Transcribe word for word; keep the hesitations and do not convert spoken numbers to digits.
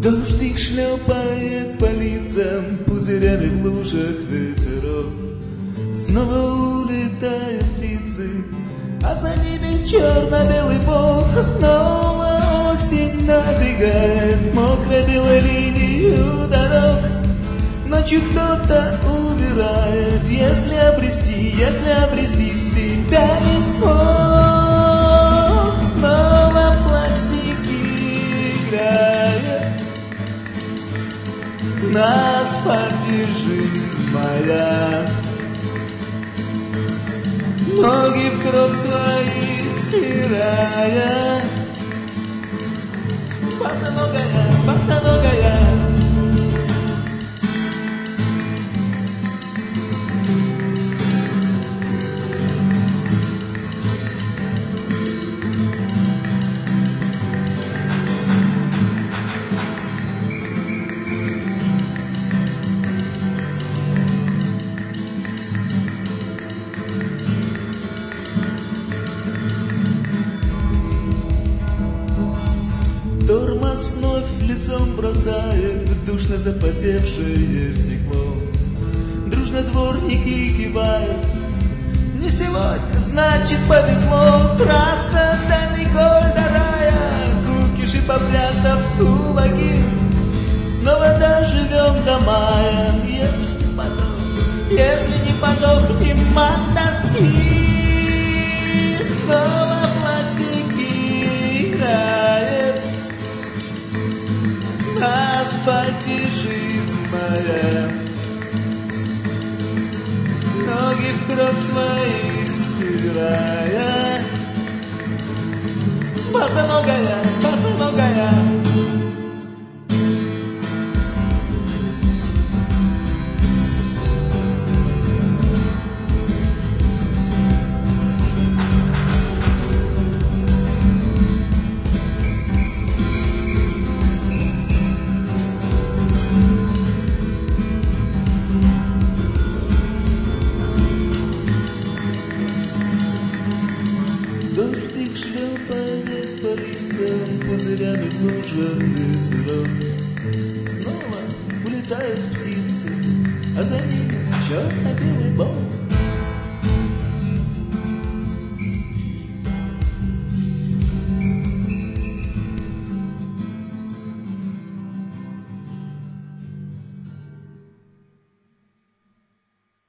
Дождик шлепает по лицам, пузырями в лужах ветерок. Снова улетают птицы, а за ними черно-белый бог. Снова осень набегает, мокрой белой линию дорог. Ночью кто-то убирает, если обрести, если обрести себя не смог. Снова пластики играет на асфальте жизнь моя. Ноги в кровь свои стирая, босоногая, босоногая. Тормоз вновь лицом бросает в душно запотевшее стекло. Дружно дворники кивают, не сегодня, значит повезло. Трасса далеко до рая, кукиш и попрятав кулаки. Снова доживем до мая, если не подох, если не подохнем от тоски. Снова пластики играет на асфальте жизнь моя. Ноги в кровь свои стирая, босоногая, босоногая. Дождик шлепает по лицам, пузырями в лужах ветерок. Снова улетают птицы, а за ними черно-белый бог.